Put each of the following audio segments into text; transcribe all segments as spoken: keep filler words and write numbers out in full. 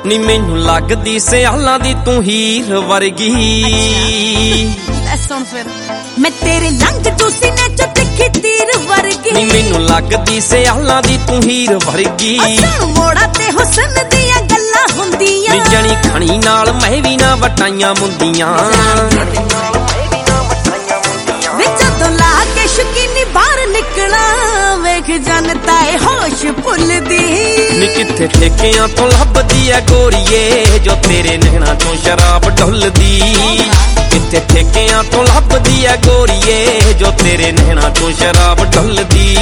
ਨੀ ਮੈਨੂੰ ਲੱਗਦੀ ਸਿਆਲਾਂ ਦੀ ਤੂੰ ਹੀਰ ਵਰਗੀ। ਲੈ ਸੁਣ ਫਿਰ ਮੈਂ ਤੇਰੇ ਲੰਘ ਚੂਸੀ ਨੇ ਚੋ ਤਿੱਖੀ ਤੀਰ ਵਰਗੀ। ਨੀ ਮੈਨੂੰ ਲੱਗਦੀ ਸਿਆਲਾਂ ਦੀ ਤੂੰ ਹੀਰ ਵਰਗੀ। ਅਸਣ ਮੋੜਾ ਤੇ ਹੁਸਨ ਦੀਆਂ ਗੱਲਾਂ ਹੁੰਦੀਆਂ। ਨੀ ਜਣੀ ਖਣੀ ਨਾਲ ਮੈਂ ਵੀ ਨਾ ਵਟਾਈਆਂ ਮੁੰਦੀਆਂ। ਵੇ ਜਦੋਂ ਲਾ ਕੇ ਸ਼ੁਕੀਨੀ ਬਾਹਰ ਨਿਕਲਾਂ ਵੇਖ ਜਨਤਾ ਏ ਹੋਸ਼ ਭੁੱਲਦੀ। ਨੀ ਕਿੱਥੇ ਠੇਕਿਆਂ ਤੋਂ ਲੱਭਦੀ ਐ ਗੋਰੀਏ ਜੋ ਤੇਰੇ ਨੈਣਾ ਚੋਂ ਸ਼ਰਾਬ ਢੁੱਲਦੀ। ਕਿੱਥੇ ਠੇਕਿਆਂ ਤੋਂ ਲੱਭਦੀ ਐ ਗੋਰੀਏ ਜੋ ਤੇਰੇ ਨੈਣਾ ਚੋਂ ਸ਼ਰਾਬ ਢੁੱਲਦੀ।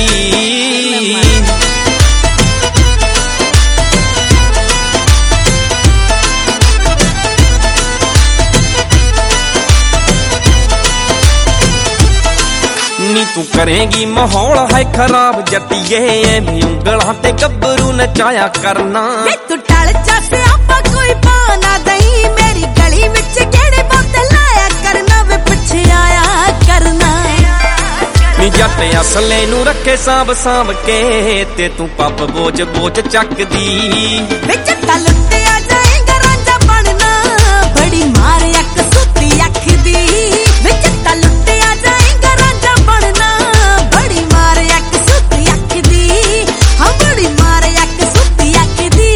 ਨੀ ਤੂੰ ਕਰੇਗੀ ਮਾਹੌਲ ਹੈ ਖਰਾਬ ਜੱਟੀਏ ਐਵੇਂ ਉਂਗਲਾਂ ਤੇ ਗੱਭਰੂ ਨਚਾਇਆ ਕਰਨਾ। ਵੇ ਤੂੰ ਟਲ ਜਾ ਸਿਆਪਾ ਕੋਈ ਪਾ ਨਾ ਦਈ ਮੇਰੀ ਗਲੀ ਵਿੱਚ ਕਿਹੜੇ ਬੋਤਲ ਲਾਇਆ ਕਰਨਾ। ਵੇ ਪਿੱਛੇ ਆਇਆ ਕਰਨਾ। ਨੀ ਜੱਟ ਅਸਲੇ ਨੂੰ ਰੱਖੇ ਸਾਂਭ ਸਾਂਭ ਕੇ ਤੇ ਤੂੰ ਪੱਪ ਬੋਝ ਬੋਝ ਚੱਕਦੀ। ਵੇ ਜੱਟਾ ਲੁੱਟਿਆ ਜਾਏਗਾ ਰਾਂਝਾ ਬਣਨਾ ਬੜੀ ਮਾਰ ਅੱਖ ਸੁੱਤੀ ਅੱਖ ਦੀ। ਵੇ ਜੱਟਾ ਲੁੱਟਿਆ ਜਾਏਗਾ ਰਾਂਝਾ ਬਣਨਾ ਬੜੀ ਮਾਰ ਅੱਖ ਸੁੱਤੀ ਅੱਖ ਦੀ। ਹਾਂ ਬੜੀ ਮਾਰ ਅੱਖ ਸੁੱਤੀ ਅੱਖ ਦੀ।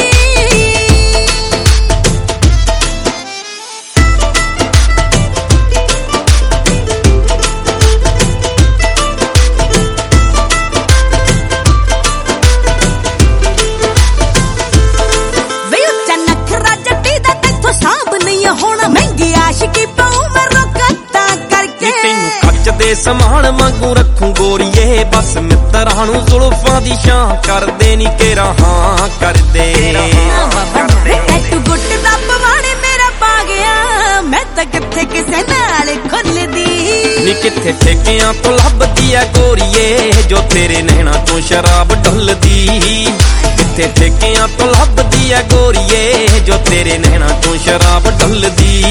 ਹੁਣ ਮਹਿੰਗੀ ਆਸ਼ਕੀ ਪਾਉ ਮੈਂ ਰੋਕਤਾ ਕਰਕੇ। ਤੈਨੂੰ ਕੱਚ ਦੇ ਸਮਾਨ ਵਾਂਗੂ ਰੱਖੂ ਗੋਰੀਏ ਬਸ ਮਿੱਤਰਾਂ ਨੂੰ ਜ਼ੁਲਫਾਂ ਦੀ ਛਾਂ ਕਰਦੇ ਨੀ ਤੇਰਾ ਹਾਂ ਕਰਦੇ। ਟੈਟੂ ਗੁੱਟ ਦਾ ਪਵਾੜੇ ਮੇਰਾ ਪਾ ਗਿਆ ਮੈਂ ਤਾਂ ਕਿੱਥੇ ਕਿਸੇ ਨਾਲ ਖੁੱਲਦੀ। ਨੀ ਕਿੱਥੇ ਠੇਕਿਆਂ ਤੋਂ ਲੱਭਦੀ ਐ ਗੋਰੀਏ ਜੋ ਤੇਰੇ ਨੈਣਾ ਚੋਂ ਸ਼ਰਾਬ ਢੁੱਲਦੀ। ਕਿੱਥੇ ਠੇਕਿਆਂ ਤੋਂ ਲੱਭਦੀ ਐ ਗੋਰੀਏ ਜੋ ਤੇਰੇ ਨੈਣਾ ਚੋਂ ਸ਼ਰਾਬ ਢੁੱਲਦੀ।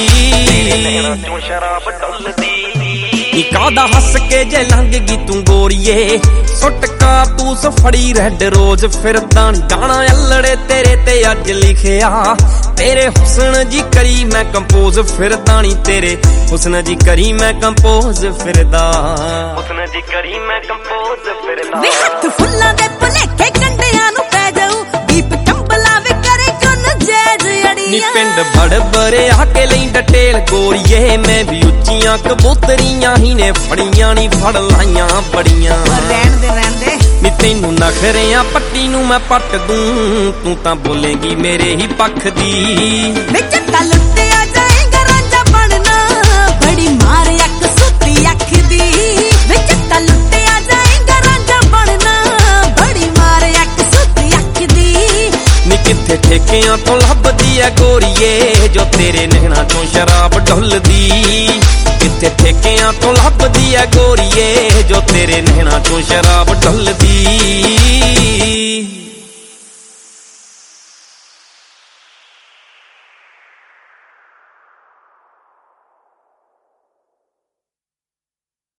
ਨੀ ਕਾਹਦਾ ਹੱਸ ਕੇ ਜੇ ਲੰਘ ਗਈ ਤੂੰ ਗੋਰੀਏ ਸੁੱਟ ਕਾਰਤੂਸ ਫੜੀ ਰੈਡ ਰੋਜ਼ ਫਿਰਦਾ ਗਾਣਾ ਅਲੜੇ ਤੇਰੇ ਤੇ ਅੱਜ ਲਿਖਿਆ। ਤੇਰੇ ਹੁਸਨ ਜੀ ਕਰੀ ਮੈਂ ਕੰਪੋਜ਼ ਫਿਰਦਾ ਨੀ ਤੇਰੇ ਹੁਸਨ ਜੀ ਕਰੀ ਮੈਂ ਕੰਪੋਜ਼ ਫਿਰਦਾ। ਹੁਸਨ ਜੀ ਕਰੀ ਮੈਂ ਕੰਪੋਜ਼ ਫਿਰਦਾ। ਵੇ ਹੱਥ ਫੁੱਲਾਂ ਦੇ ਭੁਲੇਖੇ ਕੰਡਿਆਂ ਨੂੰ ਪੈ ਜਾਊ ਦੀਪ ਕੰਬਲਾ ਵੇ ਕਰੇ ਕੋਨ ਜੈਜ ਅੜੀਆਂ। ਨੀ ਪਿੰਡ ਬੜ ਬਰੇ ਆ ਕੇ ਲਈ ਡਟੇਲ ਗੋਰੀਏ ਮੈਂ ਵੀ ਉੱਚੀਆਂ ਕਬੂਤਰੀਆਂ ਹੀ ਨੇ ਫੜੀਆਂ ਨੀ ਫੜ ਲਾਈਆਂ ਬੜੀਆਂ। ਰਹਿਣ ਦੇ ਰਹਿਣ ਦੇ ਨੀ ਤੈਨੂੰ ਨਖਰਿਆਂ ਪੱਟੀ ਨੂੰ ਮੈਂ ਪੱਟ ਦੂੰ ਤੂੰ ਤਾਂ ਬੋਲੇਂਗੀ ਮੇਰੇ ਹੀ ਪੱਖ ਦੀ। ਵੇ ਜੱਟਾ ਲੁੱਟਿਆ ਜਾਏਗਾ ਰਾਂਝਾ ਬਣਨਾ ਬੜੀ ਮਾਰ ਅੱਖ ਸੁੱਤੀ ਅੱਖ ਦੀ। ਵੇ ਜੱਟਾ ਲੁੱਟਿਆ ਜਾਏਗਾ ਰਾਂਝਾ ਬਣਨਾ ਬੜੀ ਮਾਰ ਅੱਖ ਸੁੱਤੀ ਅੱਖ ਦੀ। ਨੀ ਕਿੱਥੇ ਠੇਕਿਆਂ ਤੋਂ ਲੱਭਦੀ ਐ ਗੋਰੀਏ ਜੋ ਤੇਰੇ ਨੈਣਾ ਚੋਂ ਸ਼ਰਾਬ ਢੁੱਲਦੀ। ਕਿੱਥੇ ਠੇਕਿਆਂ ਤੋਂ ਲੱਭਦੀ ਐ ਗੋਰੀਏ ਜੋ ਤੇਰੇ ਨੈਣਾ ਚੋਂ ਸ਼ਰਾਬ ਢੁੱਲਦੀ।